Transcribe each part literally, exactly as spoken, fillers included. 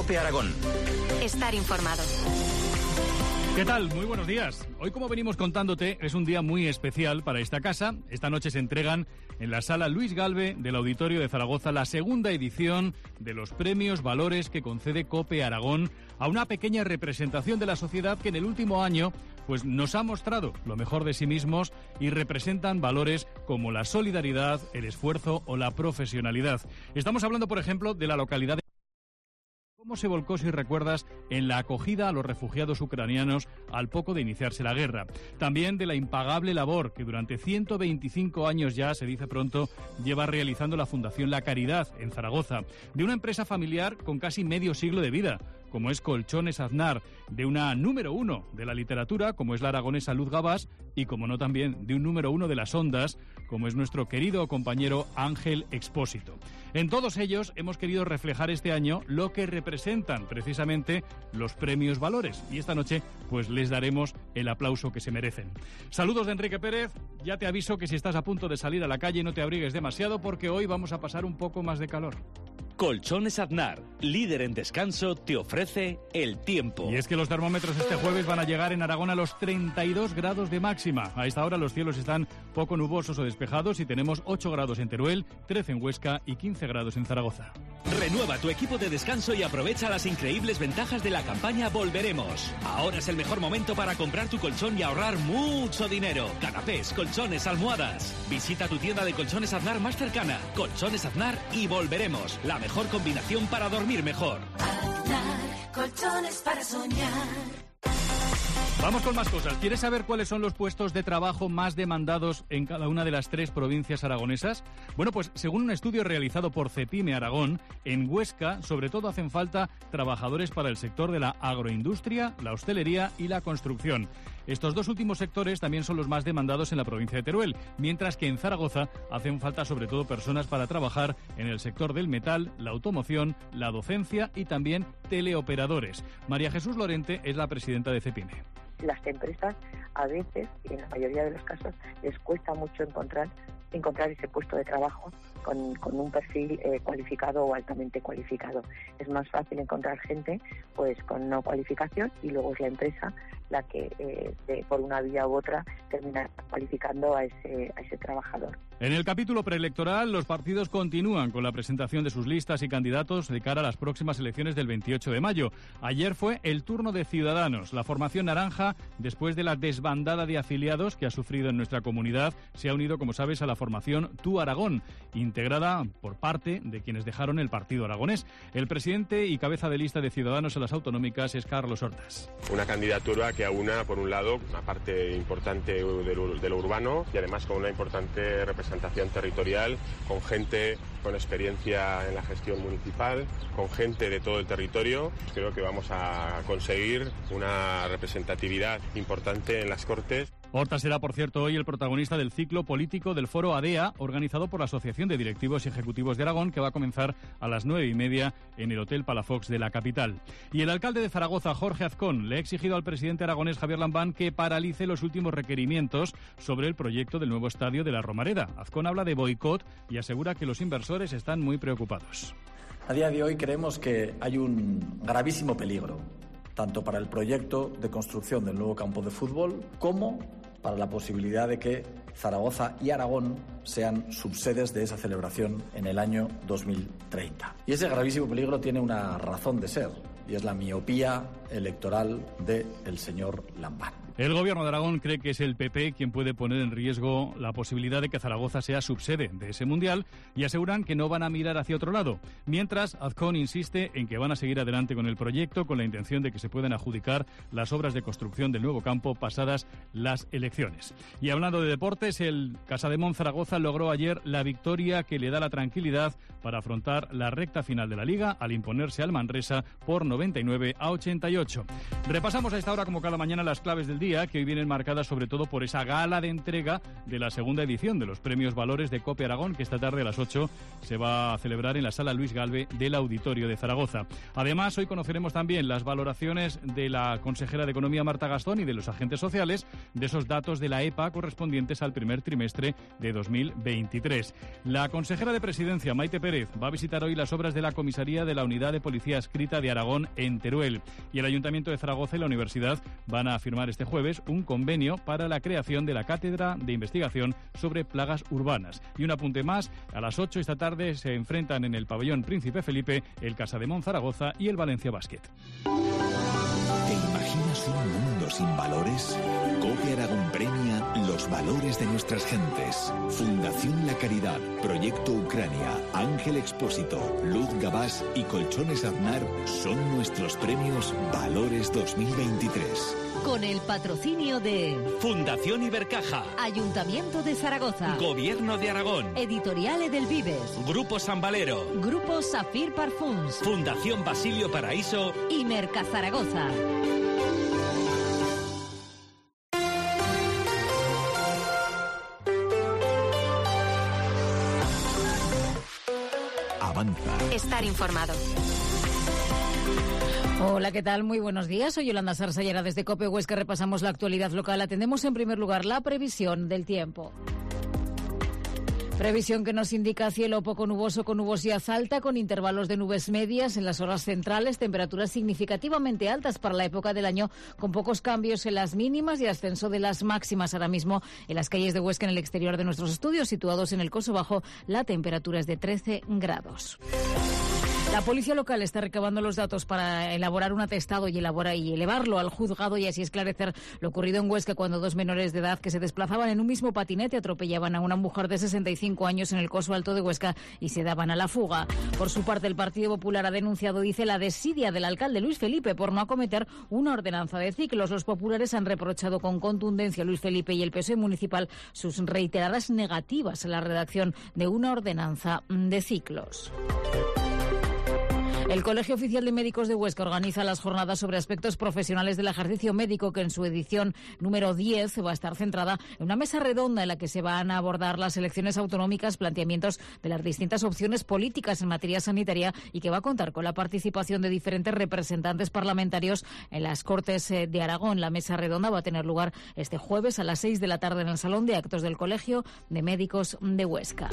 COPE Aragón. Estar informado. ¿Qué tal? Muy buenos días. Hoy, como venimos contándote, es un día muy especial para esta casa. Esta noche se entregan en la Sala Luis Galve del Auditorio de Zaragoza la segunda edición de los premios Valores que concede COPE Aragón a una pequeña representación de la sociedad que en el último año pues, nos ha mostrado lo mejor de sí mismos y representan valores como la solidaridad, el esfuerzo o la profesionalidad. Estamos hablando, por ejemplo, de la localidad de... ¿Cómo se volcó, si recuerdas, en la acogida a los refugiados ucranianos al poco de iniciarse la guerra? También de la impagable labor que durante ciento veinticinco años ya, se dice pronto, lleva realizando la Fundación La Caridad en Zaragoza. De una empresa familiar con casi medio siglo de vida, como es Colchones Aznar, de una número uno de la literatura, como es la aragonesa Luz Gabás, y como no también de un número uno de las ondas, como es nuestro querido compañero Ángel Expósito. En todos ellos hemos querido reflejar este año lo que representan precisamente los premios Valores, y esta noche pues les daremos el aplauso que se merecen. Saludos de Enrique Pérez. Ya te aviso que si estás a punto de salir a la calle no te abrigues demasiado porque hoy vamos a pasar un poco más de calor. Colchones Aznar, líder en descanso, te ofrece el tiempo. Y es que los termómetros este jueves van a llegar en Aragón a los treinta y dos grados de máxima. A esta hora los cielos están poco nubosos o despejados y tenemos ocho grados en Teruel, trece en Huesca y quince grados en Zaragoza. Renueva tu equipo de descanso y aprovecha las increíbles ventajas de la campaña Volveremos. Ahora es el mejor momento para comprar tu colchón y ahorrar mucho dinero. Canapés, colchones, almohadas. Visita tu tienda de Colchones Aznar más cercana. Colchones Aznar y Volveremos. La mejor combinación para dormir mejor. Aznar, colchones para soñar. Vamos con más cosas. ¿Quieres saber cuáles son los puestos de trabajo más demandados en cada una de las tres provincias aragonesas? Bueno, pues según un estudio realizado por Cepime Aragón, en Huesca sobre todo hacen falta trabajadores para el sector de la agroindustria, la hostelería y la construcción. Estos dos últimos sectores también son los más demandados en la provincia de Teruel, mientras que en Zaragoza hacen falta sobre todo personas para trabajar en el sector del metal, la automoción, la docencia y también teleoperadores. María Jesús Lorente es la presidenta de Cepime. Las empresas a veces, y en la mayoría de los casos, les cuesta mucho encontrar encontrar ese puesto de trabajo con, con un perfil eh, cualificado o altamente cualificado. Es más fácil encontrar gente pues con no cualificación y luego es la empresa la que eh, de, por una vía u otra termina cualificando a ese, a ese trabajador. En el capítulo preelectoral, los partidos continúan con la presentación de sus listas y candidatos de cara a las próximas elecciones del veintiocho de mayo. Ayer fue el turno de Ciudadanos. La formación naranja, después de la desbandada de afiliados que ha sufrido en nuestra comunidad, se ha unido, como sabes, a la formación Tú Aragón, integrada por parte de quienes dejaron el partido aragonés. El presidente y cabeza de lista de Ciudadanos en las autonómicas es Carlos Hortas. Una candidatura que aúna, por un lado, una parte importante de lo urbano y además con una importante representación territorial, con gente con experiencia en la gestión municipal, con gente de todo el territorio. Creo que vamos a conseguir una representatividad importante en las Cortes. Horta será, por cierto, hoy el protagonista del ciclo político del Foro ADEA, organizado por la Asociación de Directivos y Ejecutivos de Aragón, que va a comenzar a las nueve y media en el Hotel Palafox de la capital. Y el alcalde de Zaragoza, Jorge Azcón, le ha exigido al presidente aragonés Javier Lambán que paralice los últimos requerimientos sobre el proyecto del nuevo estadio de la Romareda. Azcón habla de boicot y asegura que los inversores están muy preocupados. A día de hoy creemos que hay un gravísimo peligro, tanto para el proyecto de construcción del nuevo campo de fútbol como para la posibilidad de que Zaragoza y Aragón sean subsedes de esa celebración en el año dos mil treinta. Y ese gravísimo peligro tiene una razón de ser, y es la miopía electoral del señor Lambán. El gobierno de Aragón cree que es el P P quien puede poner en riesgo la posibilidad de que Zaragoza sea subsede de ese mundial y aseguran que no van a mirar hacia otro lado. Mientras, Azcón insiste en que van a seguir adelante con el proyecto con la intención de que se puedan adjudicar las obras de construcción del nuevo campo pasadas las elecciones. Y hablando de deportes, el Casademón Zaragoza logró ayer la victoria que le da la tranquilidad para afrontar la recta final de la Liga al imponerse al Manresa por noventa y nueve a ochenta y ocho. Repasamos a esta hora, como cada mañana, las claves del día, que hoy vienen marcadas sobre todo por esa gala de entrega de la segunda edición de los premios Valores de COPE Aragón, que esta tarde a las ocho se va a celebrar en la sala Luis Galve del Auditorio de Zaragoza. Además, hoy conoceremos también las valoraciones de la consejera de Economía, Marta Gastón, y de los agentes sociales de esos datos de la E P A correspondientes al primer trimestre de dos mil veintitrés. La consejera de Presidencia, Maite Pérez, va a visitar hoy las obras de la comisaría de la Unidad de Policía Adscrita de Aragón en Teruel. Y el Ayuntamiento de Zaragoza y la Universidad van a firmar este jueves un convenio para la creación de la Cátedra de Investigación sobre Plagas Urbanas. Y un apunte más, a las ocho esta tarde se enfrentan en el pabellón Príncipe Felipe el Casademont Zaragoza y el Valencia Basket. ¿Te imaginas un mundo sin valores? COPE Aragón premia los valores de nuestras gentes. Fundación La Caridad, Proyecto Ucrania, Ángel Expósito, Luz Gabás y Colchones Aznar son nuestros premios Valores dos mil veintitrés. Con el patrocinio de Fundación Ibercaja, Ayuntamiento de Zaragoza, Gobierno de Aragón, Editorial Edelvives, Grupo San Valero, Grupo Safir Parfums, Fundación Basilio Paraíso y Merca Zaragoza. Avanza. Estar informado. Hola, ¿qué tal? Muy buenos días. Soy Yolanda Sarsayera desde COPE Huesca. Repasamos la actualidad local. Atendemos en primer lugar la previsión del tiempo. Previsión que nos indica cielo poco nuboso con nubosidad alta, con intervalos de nubes medias en las horas centrales, temperaturas significativamente altas para la época del año, con pocos cambios en las mínimas y ascenso de las máximas. Ahora mismo en las calles de Huesca, en el exterior de nuestros estudios, situados en el Coso Bajo, la temperatura es de trece grados. La policía local está recabando los datos para elaborar un atestado y, elaborar y elevarlo al juzgado y así esclarecer lo ocurrido en Huesca cuando dos menores de edad que se desplazaban en un mismo patinete atropellaban a una mujer de sesenta y cinco años en el Coso Alto de Huesca y se daban a la fuga. Por su parte, el Partido Popular ha denunciado, dice, la desidia del alcalde Luis Felipe por no acometer una ordenanza de ciclos. Los populares han reprochado con contundencia a Luis Felipe y el P S O E municipal sus reiteradas negativas a la redacción de una ordenanza de ciclos. El Colegio Oficial de Médicos de Huesca organiza las jornadas sobre aspectos profesionales del ejercicio médico, que en su edición número diez va a estar centrada en una mesa redonda en la que se van a abordar las elecciones autonómicas, planteamientos de las distintas opciones políticas en materia sanitaria y que va a contar con la participación de diferentes representantes parlamentarios en las Cortes de Aragón. La mesa redonda va a tener lugar este jueves a las seis de la tarde en el Salón de Actos del Colegio de Médicos de Huesca.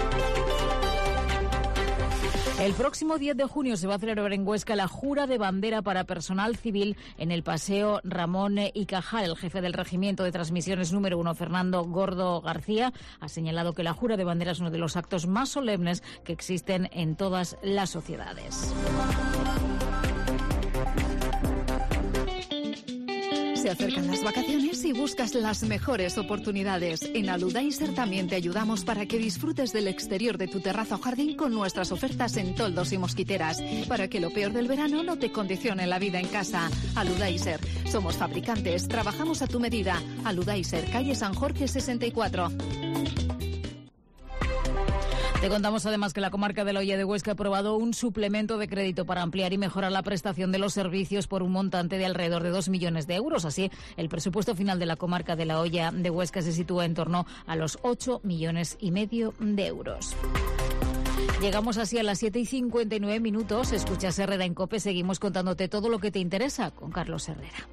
El próximo diez de junio se va a celebrar en Huesca la jura de bandera para personal civil en el Paseo Ramón y Cajal. El jefe del Regimiento de Transmisiones número uno, Fernando Gordo García, ha señalado que la jura de bandera es uno de los actos más solemnes que existen en todas las sociedades. Se acercan las vacaciones y buscas las mejores oportunidades. En Aludaiser también te ayudamos para que disfrutes del exterior de tu terraza o jardín con nuestras ofertas en toldos y mosquiteras, para que lo peor del verano no te condicione la vida en casa. Aludaiser. Somos fabricantes, trabajamos a tu medida. Aludaiser, calle San Jorge sesenta y cuatro. Te contamos además que la comarca de la Hoya de Huesca ha aprobado un suplemento de crédito para ampliar y mejorar la prestación de los servicios por un montante de alrededor de dos millones de euros. Así, el presupuesto final de la comarca de la Hoya de Huesca se sitúa en torno a los ocho millones y medio de euros. Llegamos así a las siete y cincuenta y nueve minutos. Escuchas Herrera en COPE. Seguimos contándote todo lo que te interesa con Carlos Herrera.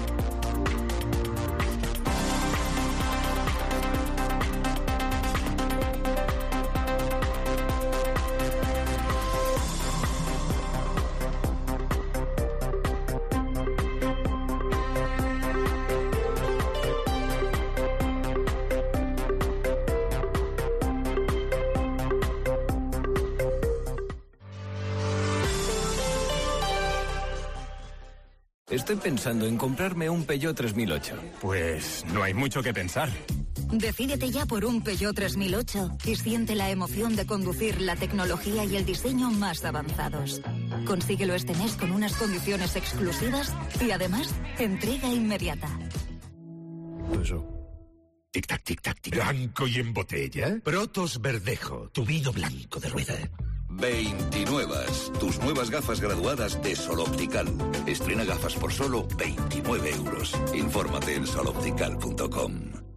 Estoy pensando en comprarme un Peugeot tres mil ocho. Pues no hay mucho que pensar. Decídete ya por un Peugeot tres mil ocho y siente la emoción de conducir la tecnología y el diseño más avanzados. Consíguelo este mes con unas condiciones exclusivas y además entrega inmediata. Eso. Tic-tac, tic-tac, tic. ¿Blanco y en botella? Protos Verdejo, tu vino blanco de rueda. veintinueve. Tus nuevas gafas graduadas de Sol Optical. Estrena gafas por solo veintinueve euros. Infórmate en sol optical punto com.